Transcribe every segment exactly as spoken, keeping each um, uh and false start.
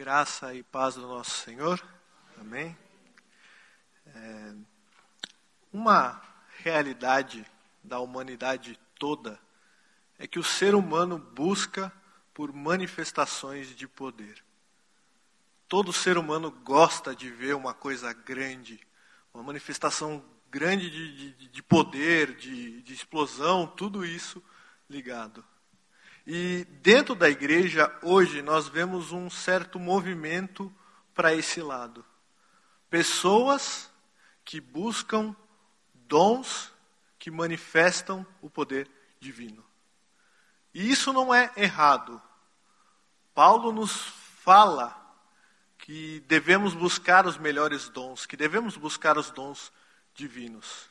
Graça e paz do nosso Senhor. Amém. É, uma realidade da humanidade toda é que o ser humano busca por manifestações de poder. Todo ser humano gosta de ver uma coisa grande, uma manifestação grande de, de, de poder, de, de explosão, tudo isso ligado. E dentro da igreja, hoje, nós vemos um certo movimento para esse lado. Pessoas que buscam dons que manifestam o poder divino. E isso não é errado. Paulo nos fala que devemos buscar os melhores dons, que devemos buscar os dons divinos.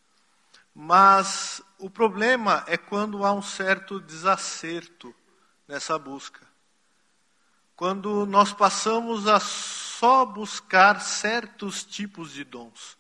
Mas o problema é quando há um certo desacerto nessa busca. Quando nós passamos a só buscar certos tipos de dons.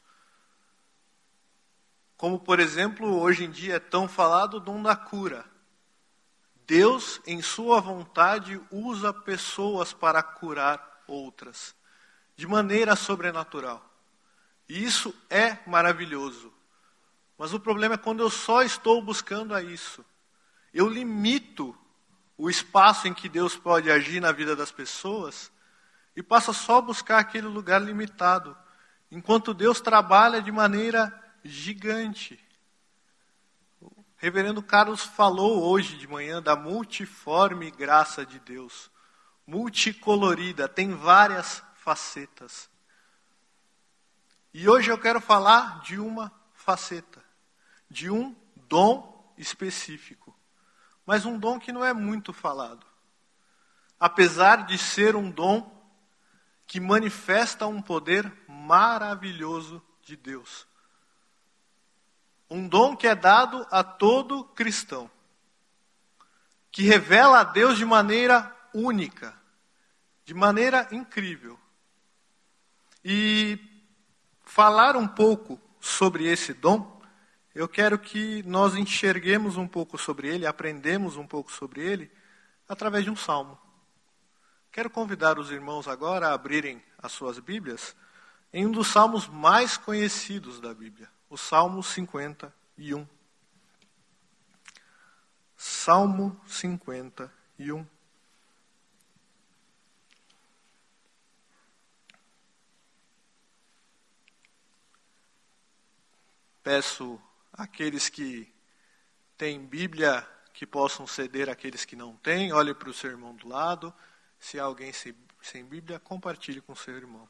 Como, por exemplo, hoje em dia é tão falado o dom da cura. Deus, em sua vontade, usa pessoas para curar outras, de maneira sobrenatural. E isso é maravilhoso. Mas o problema é quando eu só estou buscando a isso. Eu limito o espaço em que Deus pode agir na vida das pessoas e passo só a buscar aquele lugar limitado, enquanto Deus trabalha de maneira gigante. O reverendo Carlos falou hoje de manhã da multiforme graça de Deus. Multicolorida, tem várias facetas. E hoje eu quero falar de uma faceta. De um dom específico, mas um dom que não é muito falado. Apesar de ser um dom que manifesta um poder maravilhoso de Deus. Um dom que é dado a todo cristão, que revela a Deus de maneira única, de maneira incrível. E falar um pouco sobre esse dom, eu quero que nós enxerguemos um pouco sobre ele, aprendemos um pouco sobre ele, através de um salmo. Quero convidar os irmãos agora a abrirem as suas Bíblias em um dos salmos mais conhecidos da Bíblia, o Salmo cinquenta e um. Salmo cinquenta e um. Peço àqueles que têm Bíblia que possam ceder àqueles que não têm. Olhe para o seu irmão do lado. Se há alguém sem, sem Bíblia, compartilhe com o seu irmão.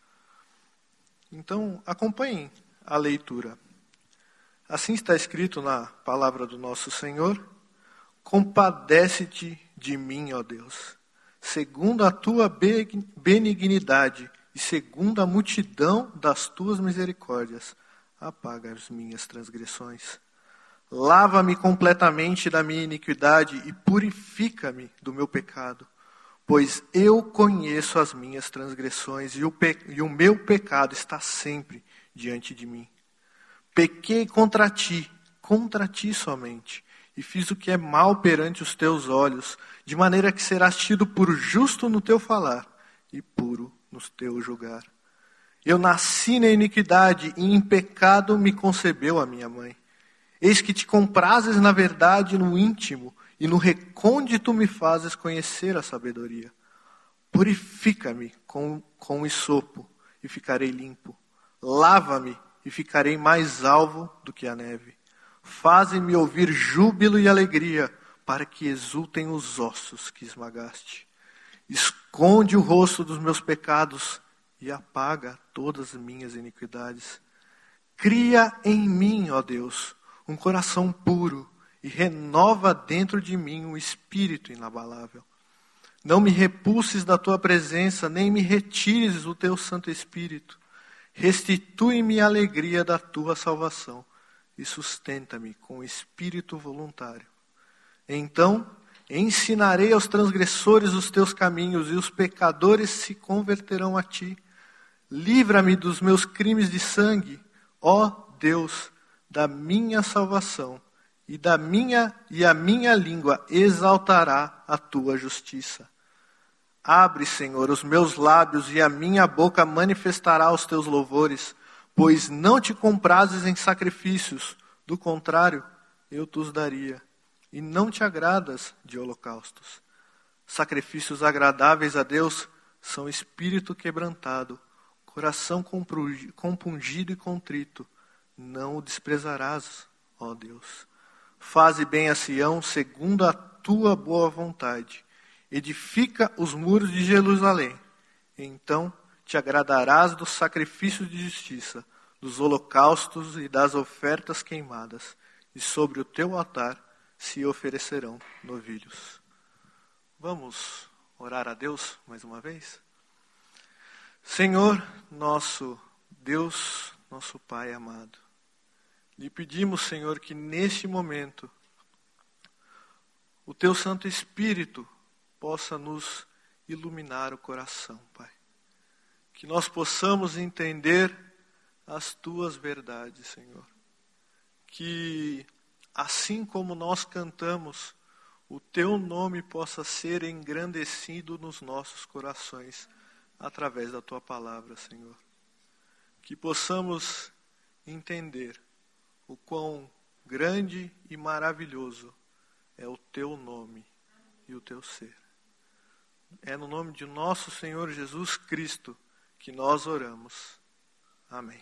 Então, acompanhem a leitura. Assim está escrito na palavra do nosso Senhor: compadece-te de mim, ó Deus, segundo a tua benignidade e segundo a multidão das tuas misericórdias. Apaga as minhas transgressões. Lava-me completamente da minha iniquidade e purifica-me do meu pecado, pois eu conheço as minhas transgressões e o, pe- e o meu pecado está sempre diante de mim. Pequei contra ti, contra ti somente, e fiz o que é mal perante os teus olhos, de maneira que serás tido por justo no teu falar e puro no teu julgar. Eu nasci na iniquidade e em pecado me concebeu a minha mãe. Eis que te comprases na verdade no íntimo e no recôndito me fazes conhecer a sabedoria. Purifica-me com, com o hisopo e ficarei limpo. Lava-me e ficarei mais alvo do que a neve. Faze-me ouvir júbilo e alegria, para que exultem os ossos que esmagaste. Esconde o rosto dos meus pecados e apaga todas as minhas iniquidades. Cria em mim, ó Deus, um coração puro e renova dentro de mim um espírito inabalável. Não me repulses da tua presença, nem me retires o teu Santo Espírito. Restitui-me a alegria da tua salvação e sustenta-me com espírito voluntário. Então ensinarei aos transgressores os teus caminhos e os pecadores se converterão a ti. Livra-me dos meus crimes de sangue, ó Deus, da minha salvação, e da minha e a minha língua exaltará a tua justiça. Abre, Senhor, os meus lábios e a minha boca manifestará os teus louvores, pois não te comprazes em sacrifícios, do contrário, eu te os daria. E não te agradas de holocaustos. Sacrifícios agradáveis a Deus são espírito quebrantado, coração compungido e contrito. Não o desprezarás, ó Deus. Faze bem a Sião segundo a tua boa vontade. Edifica os muros de Jerusalém. Então te agradarás dos sacrifícios de justiça, dos holocaustos e das ofertas queimadas. E sobre o teu altar se oferecerão novilhos. Vamos orar a Deus mais uma vez? Senhor, nosso Deus, nosso Pai amado, lhe pedimos, Senhor, que neste momento o teu Santo Espírito possa nos iluminar o coração, Pai. Que nós possamos entender as tuas verdades, Senhor. Que assim como nós cantamos, o teu nome possa ser engrandecido nos nossos corações, através da tua palavra, Senhor. Que possamos entender o quão grande e maravilhoso é o teu nome e o teu ser. É no nome de nosso Senhor Jesus Cristo que nós oramos. Amém.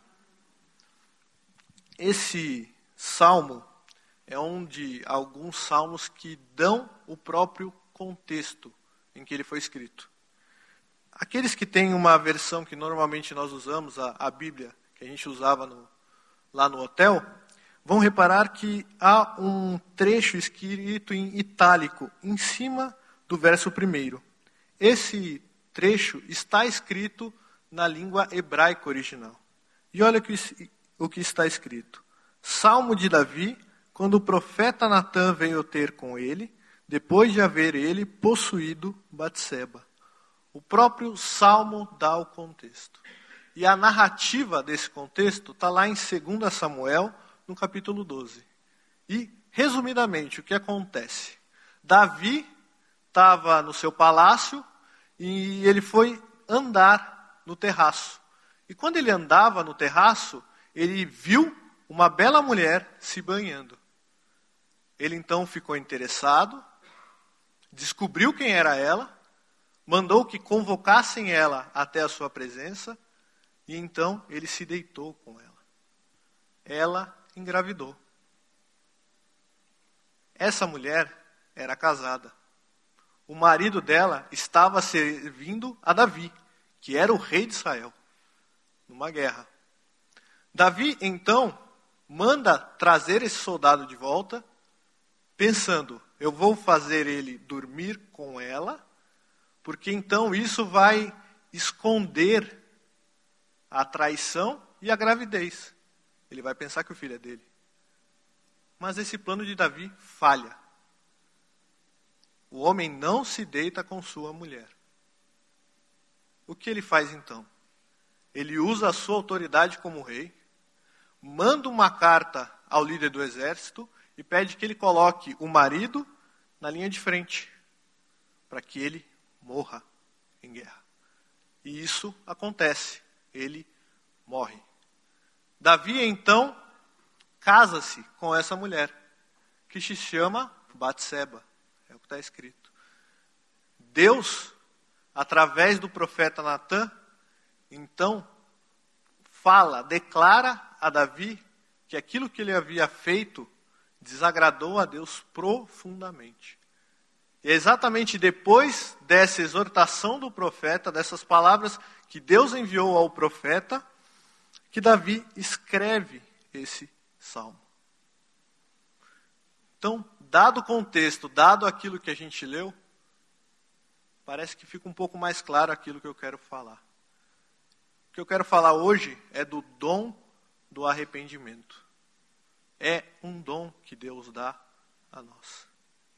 Esse salmo é um de alguns salmos que dão o próprio contexto em que ele foi escrito. Aqueles que têm uma versão que normalmente nós usamos, a, a Bíblia, que a gente usava no, lá no hotel, vão reparar que há um trecho escrito em itálico, em cima do verso primeiro. Esse trecho está escrito na língua hebraica original. E olha o que, o que está escrito. Salmo de Davi, quando o profeta Natã veio ter com ele, depois de haver ele possuído Batseba. O próprio Salmo dá o contexto. E a narrativa desse contexto está lá em dois Samuel, no capítulo doze. E, resumidamente, o que acontece? Davi estava no seu palácio e ele foi andar no terraço. E quando ele andava no terraço, ele viu uma bela mulher se banhando. Ele então ficou interessado, descobriu quem era ela, mandou que convocassem ela até a sua presença, e então ele se deitou com ela. Ela engravidou. Essa mulher era casada. O marido dela estava servindo a Davi, que era o rei de Israel, numa guerra. Davi, então, manda trazer esse soldado de volta, pensando, eu vou fazer ele dormir com ela, porque então isso vai esconder a traição e a gravidez. Ele vai pensar que o filho é dele. Mas esse plano de Davi falha. O homem não se deita com sua mulher. O que ele faz então? Ele usa a sua autoridade como rei, manda uma carta ao líder do exército e pede que ele coloque o marido na linha de frente, para que ele morra em guerra. E isso acontece. Ele morre. Davi, então, casa-se com essa mulher, que se chama Batseba. É o que está escrito. Deus, através do profeta Natã, então, fala, declara a Davi que aquilo que ele havia feito desagradou a Deus profundamente. E é exatamente depois dessa exortação do profeta, dessas palavras que Deus enviou ao profeta, que Davi escreve esse salmo. Então, dado o contexto, dado aquilo que a gente leu, parece que fica um pouco mais claro aquilo que eu quero falar. O que eu quero falar hoje é do dom do arrependimento. É um dom que Deus dá a nós.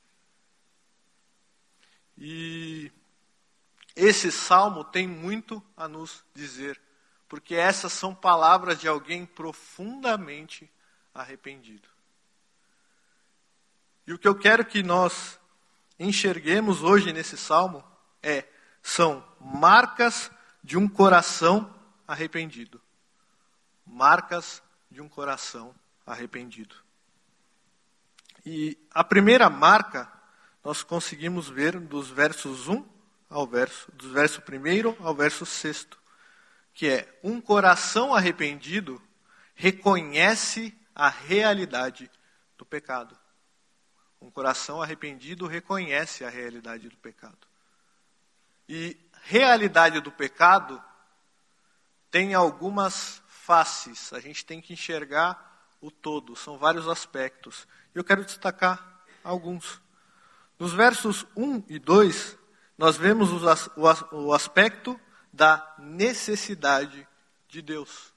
E esse salmo tem muito a nos dizer, porque essas são palavras de alguém profundamente arrependido. E o que eu quero que nós enxerguemos hoje nesse salmo é, são marcas de um coração arrependido. Marcas de um coração arrependido. E a primeira marca nós conseguimos ver dos versos um ao verso, dos verso primeiro ao verso sexto, que é um coração arrependido reconhece a realidade do pecado. Um coração arrependido reconhece a realidade do pecado. E realidade do pecado tem algumas faces. A gente tem que enxergar o todo. São vários aspectos. Eu quero destacar alguns. Nos versos um e dois, nós vemos o aspecto da necessidade de Deus.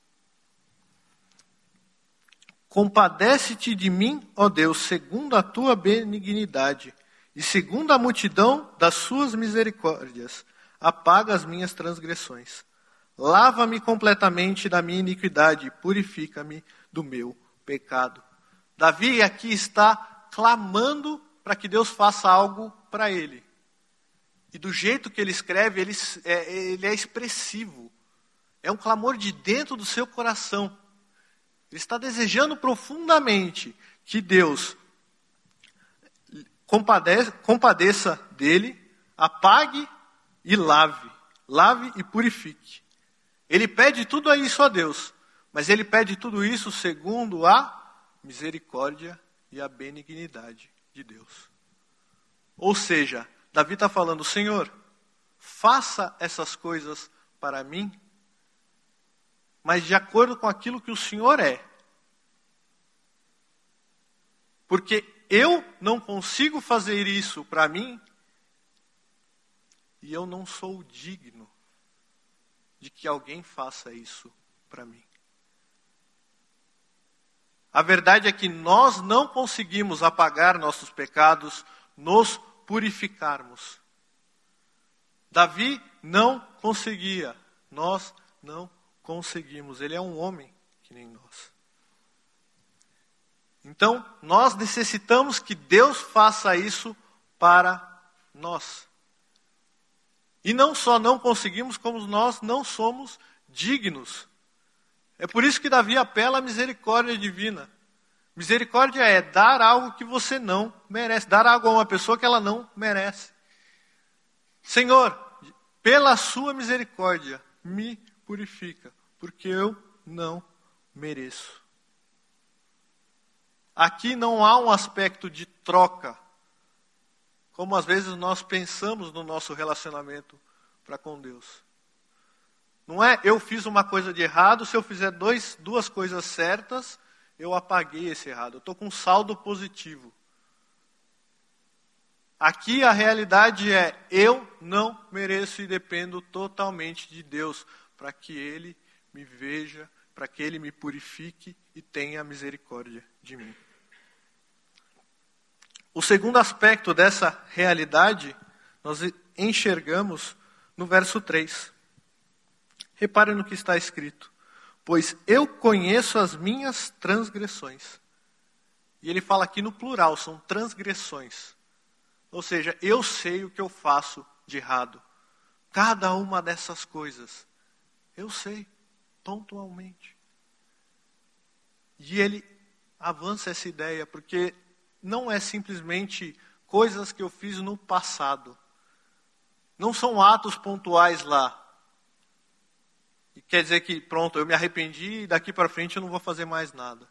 Compadece-te de mim, ó Deus, segundo a tua benignidade, e segundo a multidão das suas misericórdias, apaga as minhas transgressões. Lava-me completamente da minha iniquidade, purifica-me do meu pecado. Davi aqui está clamando para que Deus faça algo para ele. E do jeito que ele escreve, ele é, ele é expressivo. É um clamor de dentro do seu coração. Ele está desejando profundamente que Deus compadeça, compadeça dele, apague e lave. Lave e purifique. Ele pede tudo isso a Deus, mas ele pede tudo isso segundo a misericórdia e a benignidade de Deus. Ou seja, Davi está falando, Senhor, faça essas coisas para mim, mas de acordo com aquilo que o Senhor é. Porque eu não consigo fazer isso para mim e eu não sou digno de que alguém faça isso para mim. A verdade é que nós não conseguimos apagar nossos pecados, nos purificarmos. Davi não conseguia, nós não conseguimos. Ele é um homem que nem nós. Então, nós necessitamos que Deus faça isso para nós. E não só não conseguimos, como nós não somos dignos. É por isso que Davi apela à misericórdia divina. Misericórdia é dar algo que você não merece. Dar algo a uma pessoa que ela não merece. Senhor, pela sua misericórdia, me purifica, porque eu não mereço. Aqui não há um aspecto de troca, como às vezes nós pensamos no nosso relacionamento para com Deus. Não é eu fiz uma coisa de errado, se eu fizer dois, duas coisas certas, eu apaguei esse errado. Eu estou com um saldo positivo. Aqui a realidade é, eu não mereço e dependo totalmente de Deus, para que Ele me veja, para que Ele me purifique e tenha misericórdia de mim. O segundo aspecto dessa realidade, nós enxergamos no verso três. Reparem no que está escrito. Pois eu conheço as minhas transgressões. E ele fala aqui no plural, são transgressões. Ou seja, eu sei o que eu faço de errado. Cada uma dessas coisas, eu sei, pontualmente. E ele avança essa ideia, porque não é simplesmente coisas que eu fiz no passado. Não são atos pontuais lá. E quer dizer que, pronto, eu me arrependi e daqui para frente eu não vou fazer mais nada.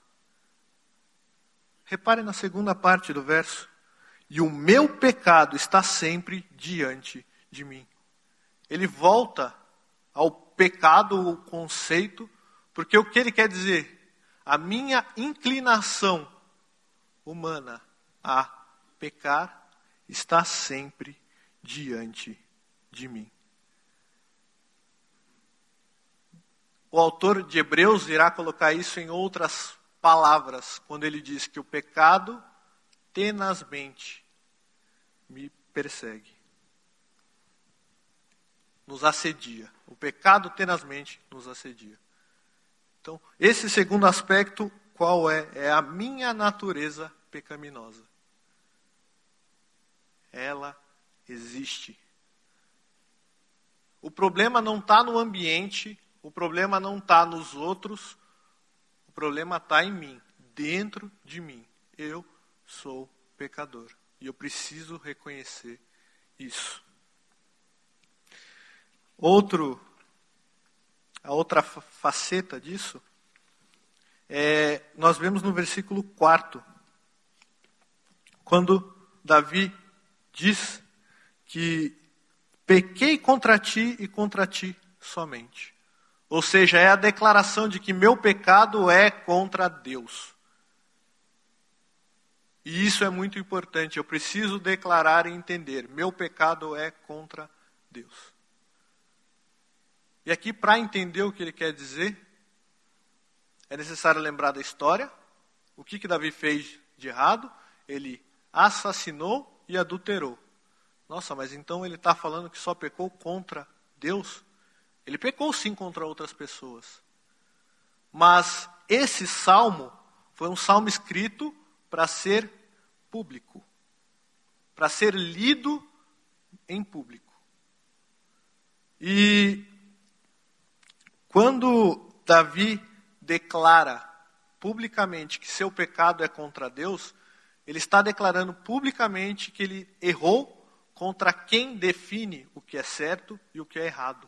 Repare na segunda parte do verso. E o meu pecado está sempre diante de mim. Ele volta ao pecado, o conceito, porque o que ele quer dizer? A minha inclinação humana a pecar está sempre diante de mim. O autor de Hebreus irá colocar isso em outras palavras, quando ele diz que o pecado tenazmente me persegue, nos assedia. O pecado tenazmente nos assedia. Então, esse segundo aspecto, qual é? É a minha natureza pecaminosa. Ela existe. O problema não está no ambiente, o problema não está nos outros, o problema está em mim, dentro de mim. Eu sou pecador e eu preciso reconhecer isso. Outro, a outra faceta disso, é, nós vemos no versículo quarto, quando Davi diz que pequei contra ti e contra ti somente. Ou seja, é a declaração de que meu pecado é contra Deus. E isso é muito importante, eu preciso declarar e entender, meu pecado é contra Deus. E aqui, para entender o que ele quer dizer, é necessário lembrar da história. O que, que Davi fez de errado? Ele assassinou e adulterou. Nossa, mas então ele está falando que só pecou contra Deus? Ele pecou sim contra outras pessoas. Mas esse salmo foi um salmo escrito para ser público, para ser lido em público. E quando Davi declara publicamente que seu pecado é contra Deus, ele está declarando publicamente que ele errou contra quem define o que é certo e o que é errado.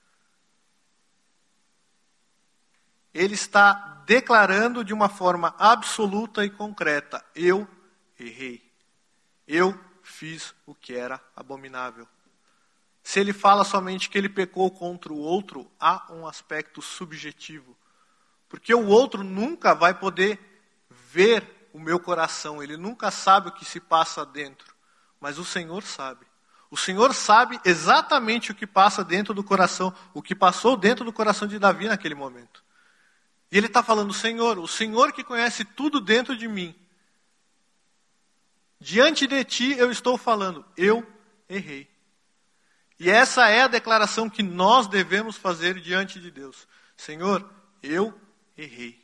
Ele está declarando de uma forma absoluta e concreta: eu errei. Eu fiz o que era abominável. Se ele fala somente que ele pecou contra o outro, há um aspecto subjetivo. Porque o outro nunca vai poder ver o meu coração, ele nunca sabe o que se passa dentro. Mas o Senhor sabe. O Senhor sabe exatamente o que passa dentro do coração, o que passou dentro do coração de Davi naquele momento. E ele está falando: Senhor, o Senhor que conhece tudo dentro de mim. Diante de ti eu estou falando, eu errei. E essa é a declaração que nós devemos fazer diante de Deus. Senhor, eu errei.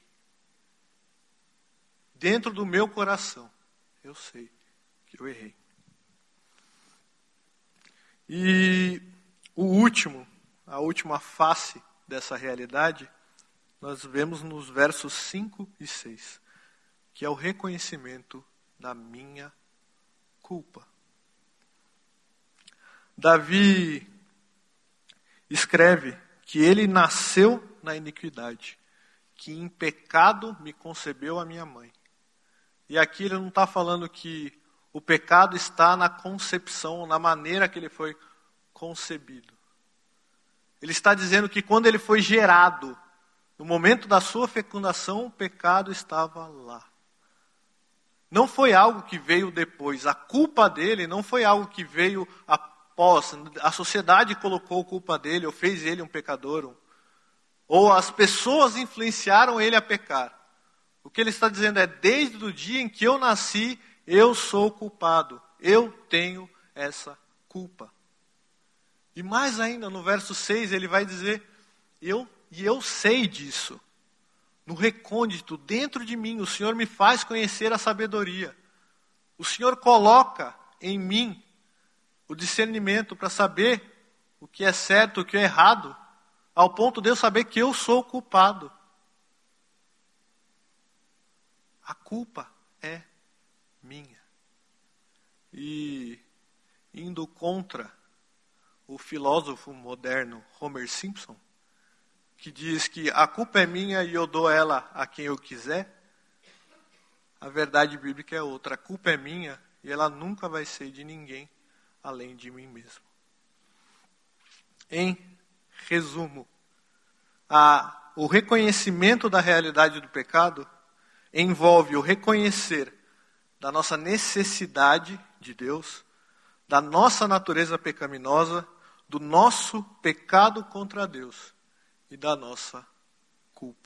Dentro do meu coração, eu sei que eu errei. E o último, a última face dessa realidade, nós vemos nos versos cinco e seis, que é o reconhecimento da minha culpa. Davi escreve que ele nasceu na iniquidade, que em pecado me concebeu a minha mãe. E aqui ele não está falando que o pecado está na concepção, na maneira que ele foi concebido. Ele está dizendo que quando ele foi gerado, no momento da sua fecundação, o pecado estava lá. Não foi algo que veio depois. A culpa dele não foi algo que veio após. A sociedade colocou a culpa dele, ou fez ele um pecador. Ou as pessoas influenciaram ele a pecar. O que ele está dizendo é: desde o dia em que eu nasci, eu sou culpado. Eu tenho essa culpa. E mais ainda, no verso seis, ele vai dizer: eu, e eu sei disso. No recôndito, dentro de mim, o Senhor me faz conhecer a sabedoria. O Senhor coloca em mim o discernimento para saber o que é certo, o que é errado, ao ponto de eu saber que eu sou culpado. A culpa é minha. E indo contra o filósofo moderno Homer Simpson, que diz que a culpa é minha e eu dou ela a quem eu quiser, a verdade bíblica é outra. A culpa é minha e ela nunca vai ser de ninguém além de mim mesmo. Em resumo, a, o reconhecimento da realidade do pecado envolve o reconhecer da nossa necessidade de Deus, da nossa natureza pecaminosa, do nosso pecado contra Deus e da nossa culpa.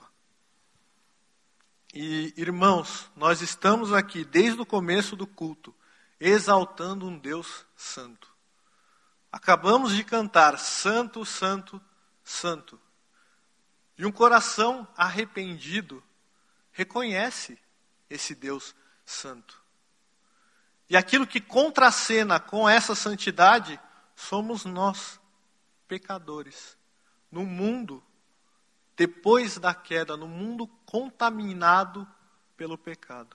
E, irmãos, nós estamos aqui desde o começo do culto, exaltando um Deus santo. Acabamos de cantar Santo, Santo, Santo. E um coração arrependido reconhece esse Deus santo. E aquilo que contracena com essa santidade somos nós. pecadores. No mundo, depois da queda, no mundo contaminado pelo pecado.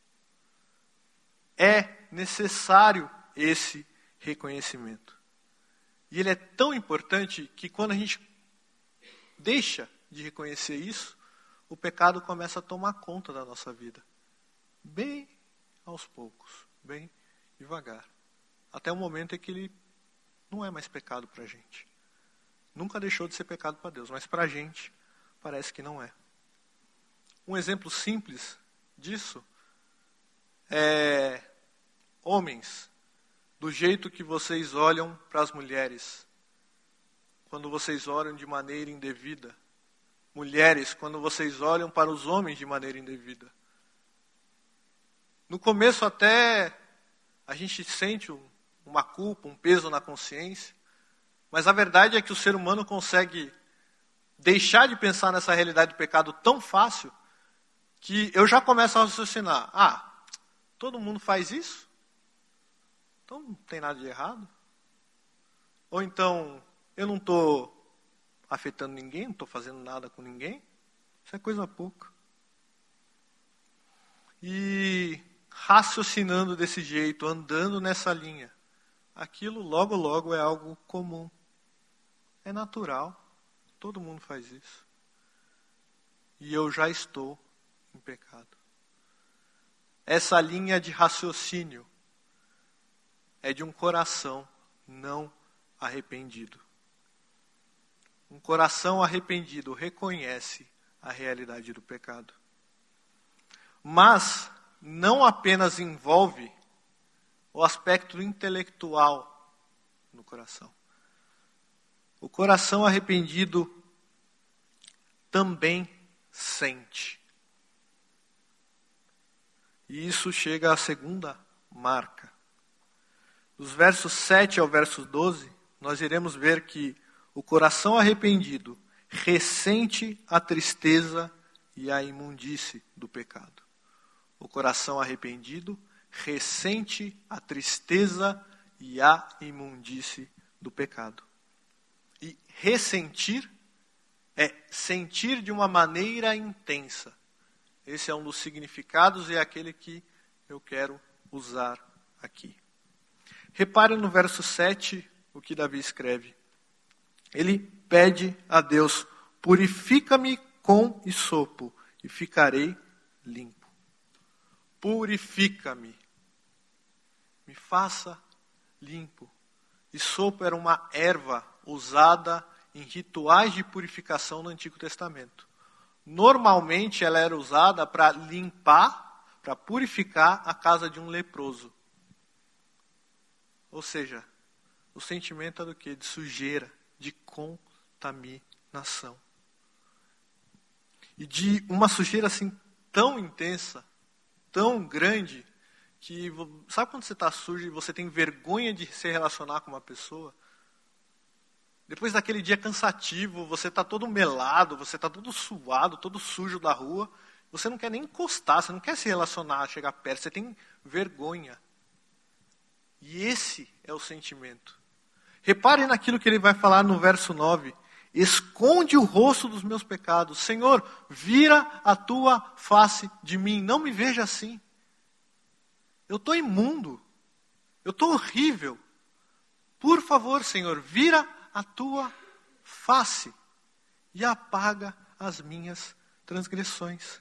É necessário esse reconhecimento. E ele é tão importante que quando a gente deixa de reconhecer isso, o pecado começa a tomar conta da nossa vida. Bem aos poucos, bem devagar. Até o momento em que ele não é mais pecado para a gente. Nunca deixou de ser pecado para Deus, mas para a gente parece que não é. Um exemplo simples disso é homens, do jeito que vocês olham para as mulheres, quando vocês olham de maneira indevida. Mulheres, quando vocês olham para os homens de maneira indevida. No começo até a gente sente uma culpa, um peso na consciência, mas a verdade é que o ser humano consegue deixar de pensar nessa realidade do pecado tão fácil que eu já começo a raciocinar. Ah, todo mundo faz isso? Então não tem nada de errado. Ou então, eu não estou afetando ninguém, não estou fazendo nada com ninguém. Isso é coisa pouca. E raciocinando desse jeito, andando nessa linha, aquilo logo, logo é algo comum. É natural. Todo mundo faz isso. E eu já estou em pecado. Essa linha de raciocínio é de um coração não arrependido. Um coração arrependido reconhece a realidade do pecado. Mas não apenas envolve o aspecto intelectual no coração. O coração arrependido também sente. E isso chega à segunda marca. Dos versos sete ao verso doze, nós iremos ver que o coração arrependido ressente a tristeza e a imundície do pecado. O coração arrependido ressente a tristeza e a imundície do pecado. E ressentir é sentir de uma maneira intensa. Esse é um dos significados e é aquele que eu quero usar aqui. Repare no verso sete o que Davi escreve. Ele pede a Deus, purifica-me com hisopo e ficarei limpo. Purifica-me. Me faça limpo. Hisopo era uma erva usada em rituais de purificação no Antigo Testamento. Normalmente ela era usada para limpar, para purificar a casa de um leproso. Ou seja, o sentimento é do quê? De sujeira, de contaminação. E de uma sujeira assim tão intensa, tão grande, que sabe quando você está sujo e você tem vergonha de se relacionar com uma pessoa? Depois daquele dia cansativo, você está todo melado, você está todo suado, todo sujo da rua, você não quer nem encostar, você não quer se relacionar, chegar perto, você tem vergonha. E esse é o sentimento. Repare naquilo que ele vai falar no verso nove. Esconde o rosto dos meus pecados. Senhor, vira a tua face de mim. Não me veja assim. Eu estou imundo. Eu estou horrível. Por favor, Senhor, vira a tua face e apaga as minhas transgressões.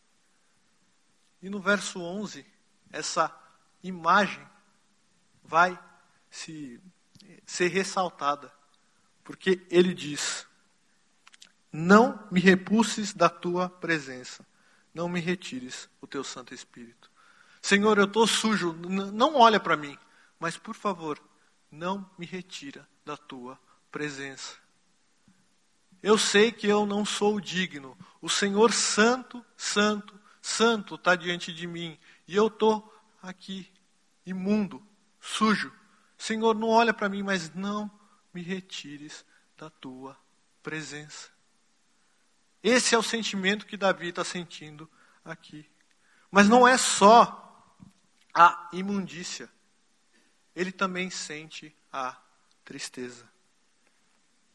E no verso onze, essa imagem vai se, ser ressaltada. Porque ele diz, não me repulses da tua presença, não me retires o teu Santo Espírito. Senhor, eu estou sujo, n- não olha para mim, mas por favor, não me retira da tua presença. Eu sei que eu não sou digno, o Senhor Santo, Santo, Santo está diante de mim, e eu estou aqui, imundo, sujo. Senhor, não olha para mim, mas não me retires da tua presença. Esse é o sentimento que Davi está sentindo aqui. Mas não é só a imundícia. Ele também sente a tristeza.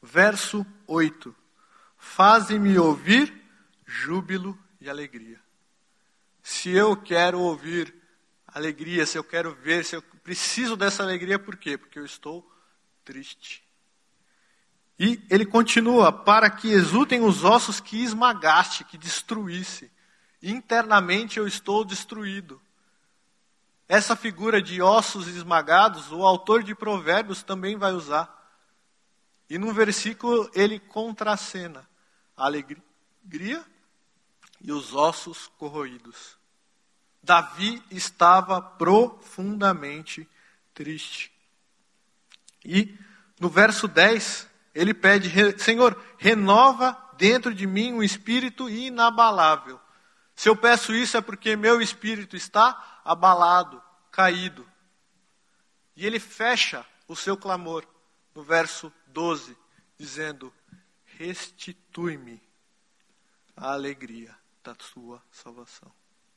Verso oito. Fazem-me ouvir júbilo e alegria. Se eu quero ouvir alegria, se eu quero ver, se eu preciso dessa alegria, por quê? Porque eu estou triste. E ele continua, para que exultem os ossos que esmagaste, que destruísse. Internamente eu estou destruído. Essa figura de ossos esmagados, o autor de Provérbios também vai usar. E no versículo ele contracena a alegria e os ossos corroídos. Davi estava profundamente triste. E no verso dez, ele pede, Senhor, renova dentro de mim um espírito inabalável. Se eu peço isso é porque meu espírito está abalado, caído. E ele fecha o seu clamor no verso doze, dizendo, restitui-me a alegria da sua salvação.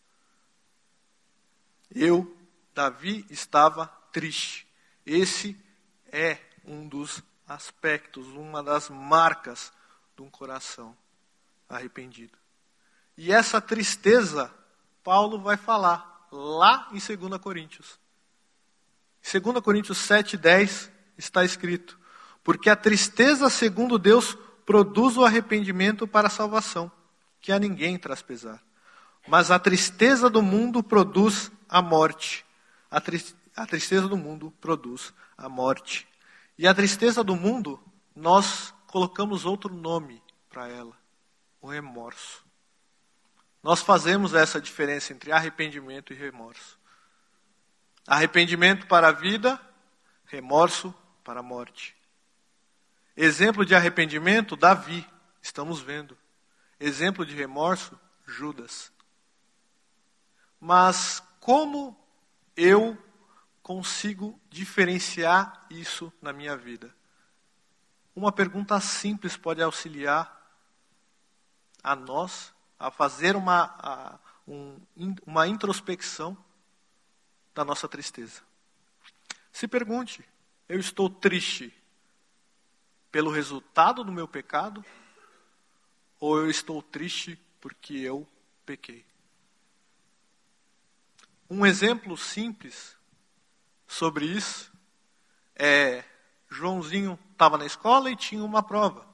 Eu, Davi, estava triste. Esse é um dos aspectos, uma das marcas de um coração arrependido. E essa tristeza, Paulo vai falar lá em dois Coríntios. Em dois Coríntios sete, dez, está escrito, porque a tristeza segundo Deus produz o arrependimento para a salvação, que a ninguém traz pesar. Mas a tristeza do mundo produz a morte. A, tri- a tristeza do mundo produz a morte. E a tristeza do mundo, nós colocamos outro nome para ela, o remorso. Nós fazemos essa diferença entre arrependimento e remorso. Arrependimento para a vida, remorso para a morte. Exemplo de arrependimento, Davi, estamos vendo. Exemplo de remorso, Judas. Mas como eu consigo diferenciar isso na minha vida? Uma pergunta simples pode auxiliar a nós a fazer uma, a, um, uma introspecção da nossa tristeza. Se pergunte, eu estou triste pelo resultado do meu pecado? Ou eu estou triste porque eu pequei? Um exemplo simples sobre isso é, Joãozinho estava na escola e tinha uma prova.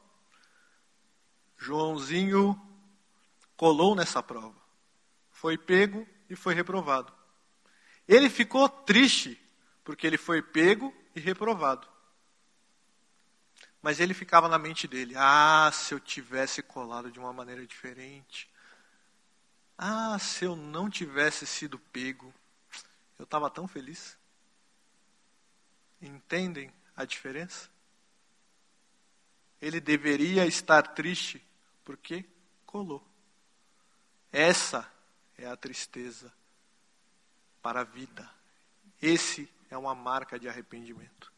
Joãozinho colou nessa prova. Foi pego e foi reprovado. Ele ficou triste porque ele foi pego e reprovado. Mas ele ficava na mente dele, ah, se eu tivesse colado de uma maneira diferente. Ah, se eu não tivesse sido pego, eu estava tão feliz. Entendem a diferença? Ele deveria estar triste porque colou. Essa é a tristeza para a vida. Esse é uma marca de arrependimento.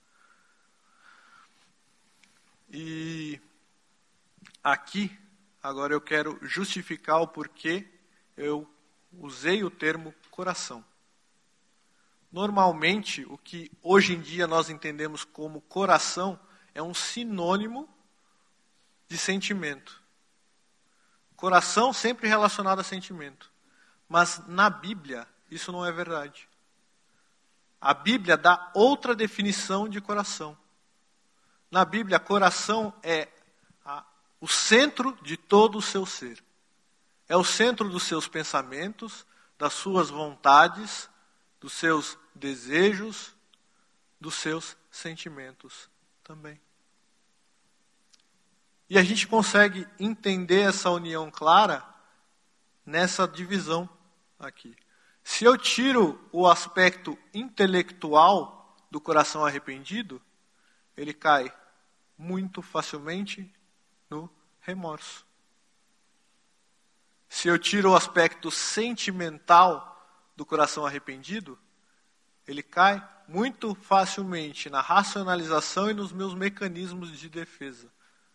E aqui, agora eu quero justificar o porquê eu usei o termo coração. Normalmente, o que hoje em dia nós entendemos como coração é um sinônimo de sentimento. Coração sempre relacionado a sentimento. Mas na Bíblia, isso não é verdade. A Bíblia dá outra definição de coração. Na Bíblia, coração é a, o centro de todo o seu ser. É o centro dos seus pensamentos, das suas vontades, dos seus desejos, dos seus sentimentos também. E a gente consegue entender essa união clara nessa divisão aqui. Se eu tiro o aspecto intelectual do coração arrependido, ele cai muito facilmente no remorso. Se eu tiro o aspecto sentimental do coração arrependido, ele cai muito facilmente na racionalização e nos meus mecanismos de defesa.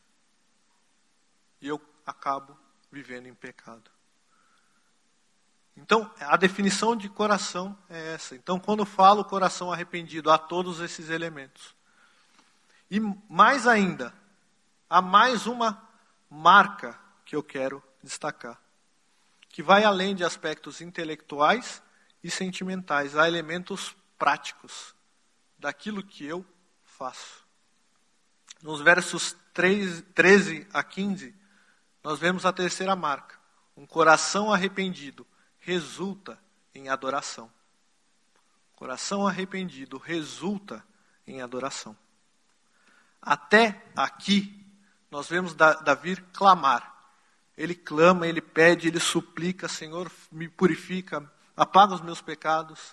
E eu acabo vivendo em pecado. Então, a definição de coração é essa. Então, quando eu falo coração arrependido, há todos esses elementos. E mais ainda, há mais uma marca que eu quero destacar, que vai além de aspectos intelectuais e sentimentais, há elementos práticos daquilo que eu faço. Nos versos treze a quinze, nós vemos a terceira marca. Um coração arrependido resulta em adoração. Coração arrependido resulta em adoração. Até aqui, nós vemos Davi clamar. Ele clama, ele pede, ele suplica, Senhor, me purifica, apaga os meus pecados.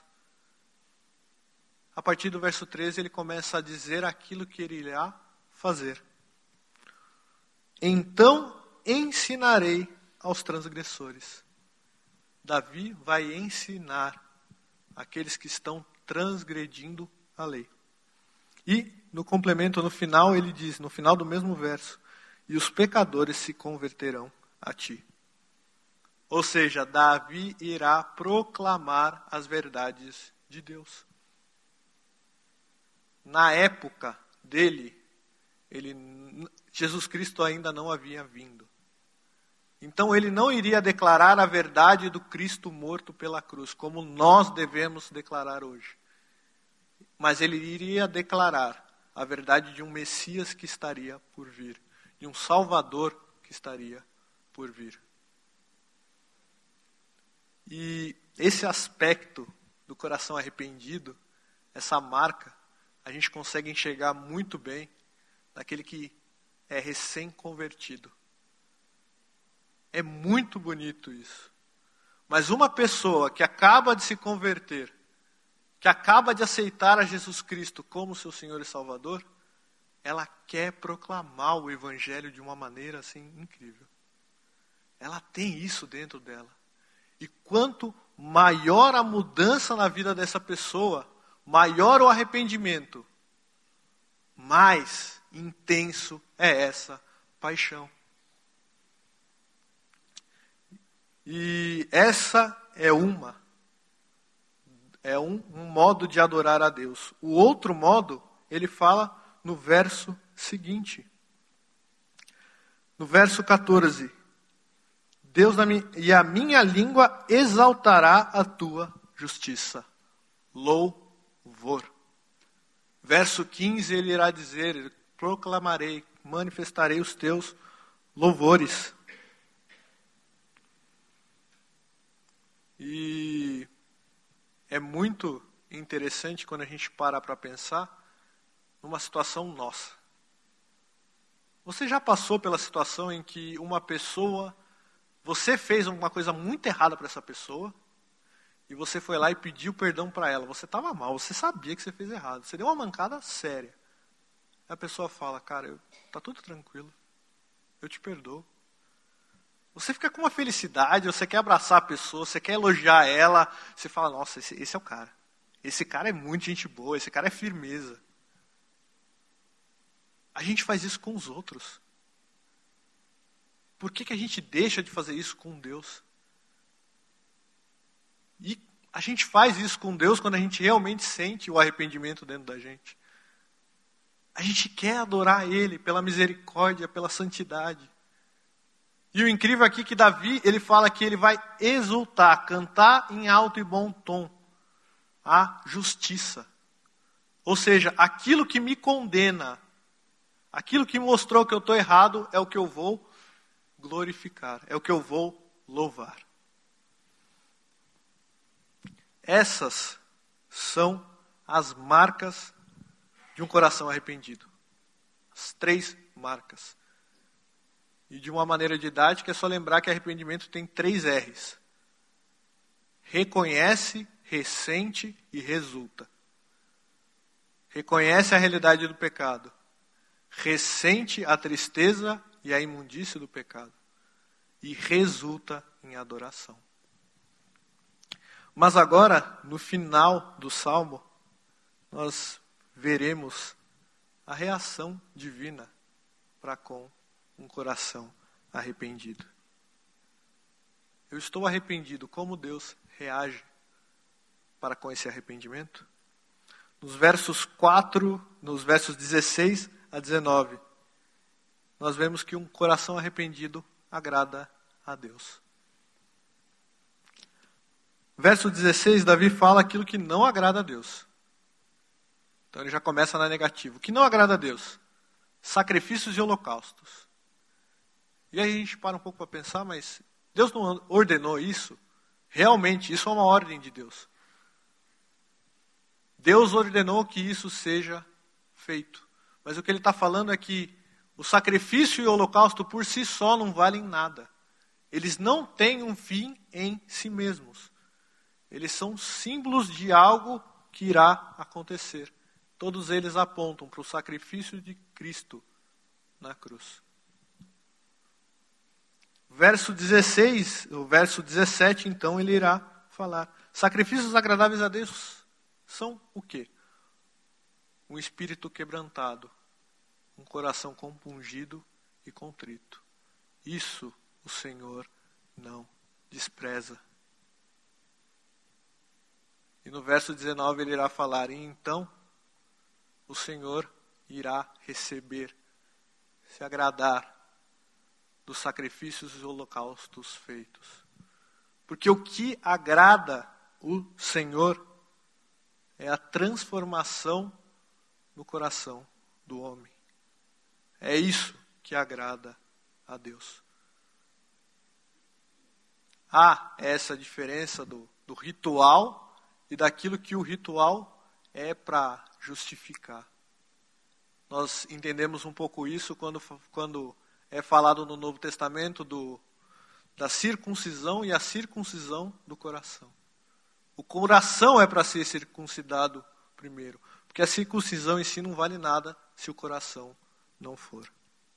A partir do verso treze, ele começa a dizer aquilo que ele irá fazer. Então ensinarei aos transgressores. Davi vai ensinar aqueles que estão transgredindo a lei. E, no complemento, no final, ele diz, no final do mesmo verso, e os pecadores se converterão a ti. Ou seja, Davi irá proclamar as verdades de Deus. Na época dele, ele, Jesus Cristo ainda não havia vindo. Então ele não iria declarar a verdade do Cristo morto pela cruz, como nós devemos declarar hoje. Mas ele iria declarar a verdade de um Messias que estaria por vir, de um Salvador que estaria por vir. E esse aspecto do coração arrependido, essa marca, a gente consegue enxergar muito bem naquele que é recém-convertido. É muito bonito isso. Mas uma pessoa que acaba de se converter, que acaba de aceitar a Jesus Cristo como seu Senhor e Salvador, ela quer proclamar o Evangelho de uma maneira assim incrível. Ela tem isso dentro dela. E quanto maior a mudança na vida dessa pessoa, maior o arrependimento, mais intenso é essa paixão. E essa é uma, é um, um modo de adorar a Deus. O outro modo, ele fala no verso seguinte. No verso catorze. Deus na minha, e a minha língua exaltará a tua justiça. Louvor. Verso quinze, ele irá dizer, proclamarei, manifestarei os teus louvores. E é muito interessante quando a gente para para pensar numa situação nossa. Você já passou pela situação em que uma pessoa, você fez uma coisa muito errada para essa pessoa, e você foi lá e pediu perdão para ela. Você estava mal, você sabia que você fez errado. Você deu uma mancada séria. Aí a pessoa fala, cara, eu, tá tudo tranquilo, eu te perdoo. Você fica com uma felicidade, você quer abraçar a pessoa, você quer elogiar ela, você fala, nossa, esse, esse é o cara. Esse cara é muito gente boa, esse cara é firmeza. A gente faz isso com os outros. Por que que a gente deixa de fazer isso com Deus? E a gente faz isso com Deus quando a gente realmente sente o arrependimento dentro da gente. A gente quer adorar Ele pela misericórdia, pela santidade. E o incrível aqui é que Davi, ele fala que ele vai exultar, cantar em alto e bom tom a justiça. Ou seja, aquilo que me condena, aquilo que mostrou que eu estou errado, é o que eu vou glorificar, é o que eu vou louvar. Essas são as marcas de um coração arrependido. As três marcas. E de uma maneira didática é só lembrar que arrependimento tem três R's. Reconhece, ressente e resulta. Reconhece a realidade do pecado. Ressente a tristeza e a imundície do pecado. E resulta em adoração. Mas agora, no final do Salmo, nós veremos a reação divina para com um coração arrependido. Eu estou arrependido. Como Deus reage para com esse arrependimento? Nos versos quatro, nos versos dezesseis a dezenove, nós vemos que um coração arrependido agrada a Deus. Verso dezesseis, Davi fala aquilo que não agrada a Deus. Então ele já começa na negativa. O que não agrada a Deus? Sacrifícios e holocaustos. E aí a gente para um pouco para pensar, mas Deus não ordenou isso? Realmente, isso é uma ordem de Deus. Deus ordenou que isso seja feito. Mas o que ele está falando é que o sacrifício e o holocausto por si só não valem nada. Eles não têm um fim em si mesmos. Eles são símbolos de algo que irá acontecer. Todos eles apontam para o sacrifício de Cristo na cruz. Verso dezesseis, o verso dezessete, então, ele irá falar. Sacrifícios agradáveis a Deus são o quê? Um espírito quebrantado, um coração compungido e contrito. Isso o Senhor não despreza. E no verso dezenove ele irá falar, e então o Senhor irá receber, se agradar dos sacrifícios e holocaustos feitos. Porque o que agrada o Senhor é a transformação no coração do homem. É isso que agrada a Deus. Há essa diferença do, do ritual e daquilo que o ritual é para justificar. Nós entendemos um pouco isso quando, quando é falado no Novo Testamento do, da circuncisão e a circuncisão do coração. O coração é para ser circuncidado primeiro, porque a circuncisão em si não vale nada se o coração não for.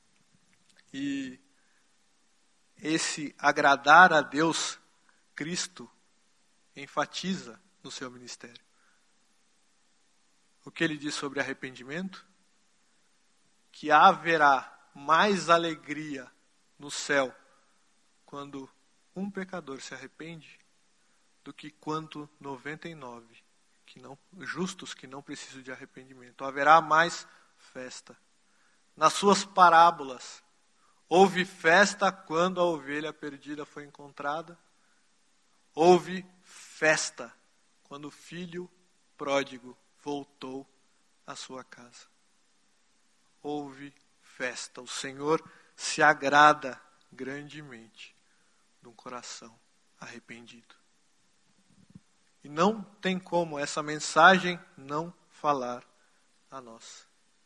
E esse agradar a Deus, Cristo enfatiza no seu ministério. O que ele diz sobre arrependimento? Que haverá mais alegria no céu quando um pecador se arrepende do que quanto noventa e nove que não, justos que não precisam de arrependimento. Haverá mais festa. Nas suas parábolas, houve festa quando a ovelha perdida foi encontrada. Houve festa quando o filho pródigo voltou à sua casa. Houve festa. O Senhor se agrada grandemente de um coração arrependido. E não tem como essa mensagem não falar a nós.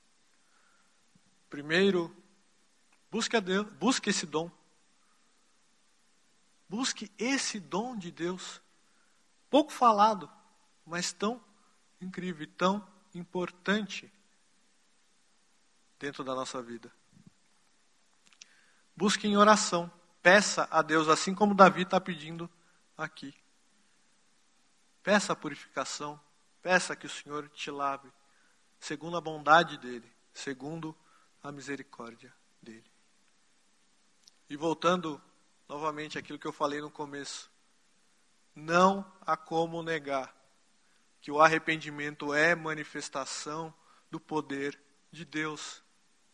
Primeiro, busque a Deus, busque esse dom. Busque esse dom de Deus. Pouco falado, mas tão incrível, tão importante dentro da nossa vida. Busque em oração. Peça a Deus, assim como Davi está pedindo aqui. Peça a purificação. Peça que o Senhor te lave, segundo a bondade dEle, segundo a misericórdia dEle. E voltando novamente àquilo que eu falei no começo. Não há como negar que o arrependimento é manifestação do poder de Deus.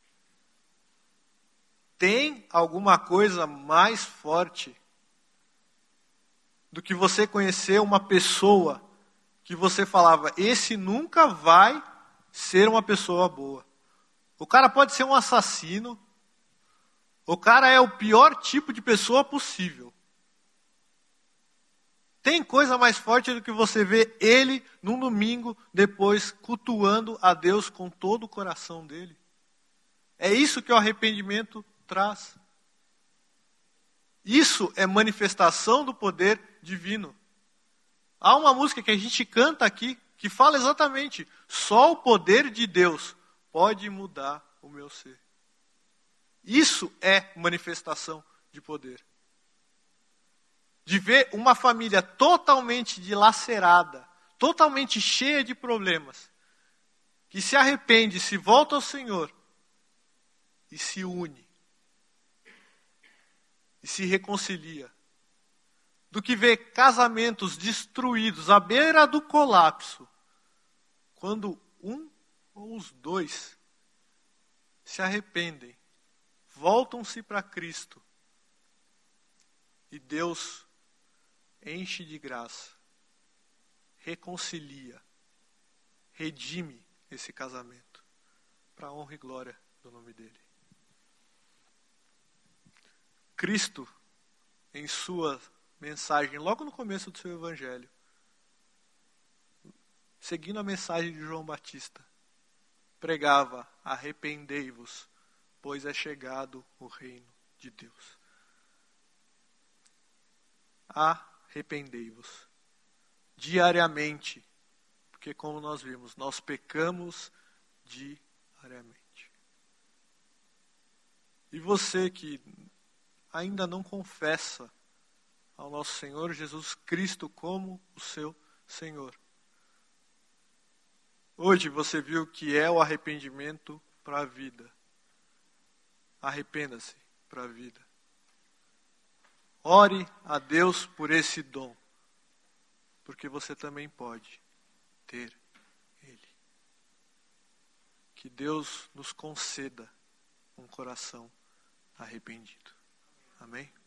Tem alguma coisa mais forte do que você conhecer uma pessoa que você falava, esse nunca vai ser uma pessoa boa. O cara pode ser um assassino, o cara é o pior tipo de pessoa possível. Tem coisa mais forte do que você ver ele num domingo depois cultuando a Deus com todo o coração dele? É isso que o arrependimento traz. Isso é manifestação do poder divino. Há uma música que a gente canta aqui que fala exatamente, só o poder de Deus pode mudar o meu ser. Isso é manifestação de poder. De ver uma família totalmente dilacerada, totalmente cheia de problemas, que se arrepende, se volta ao Senhor e se une. E se reconcilia. Do que ver casamentos destruídos à beira do colapso, quando um ou os dois se arrependem, voltam-se para Cristo. E Deus enche de graça, reconcilia, redime esse casamento, para a honra e glória do nome dele. Cristo, em sua mensagem, logo no começo do seu evangelho, seguindo a mensagem de João Batista, pregava: arrependei-vos, pois é chegado o reino de Deus. Arrependei-vos diariamente, porque como nós vimos, nós pecamos diariamente. E você que ainda não confessa ao nosso Senhor Jesus Cristo como o seu Senhor, hoje você viu que é o arrependimento para a vida. Arrependa-se para a vida. Ore a Deus por esse dom, porque você também pode ter ele. Que Deus nos conceda um coração arrependido. Amém?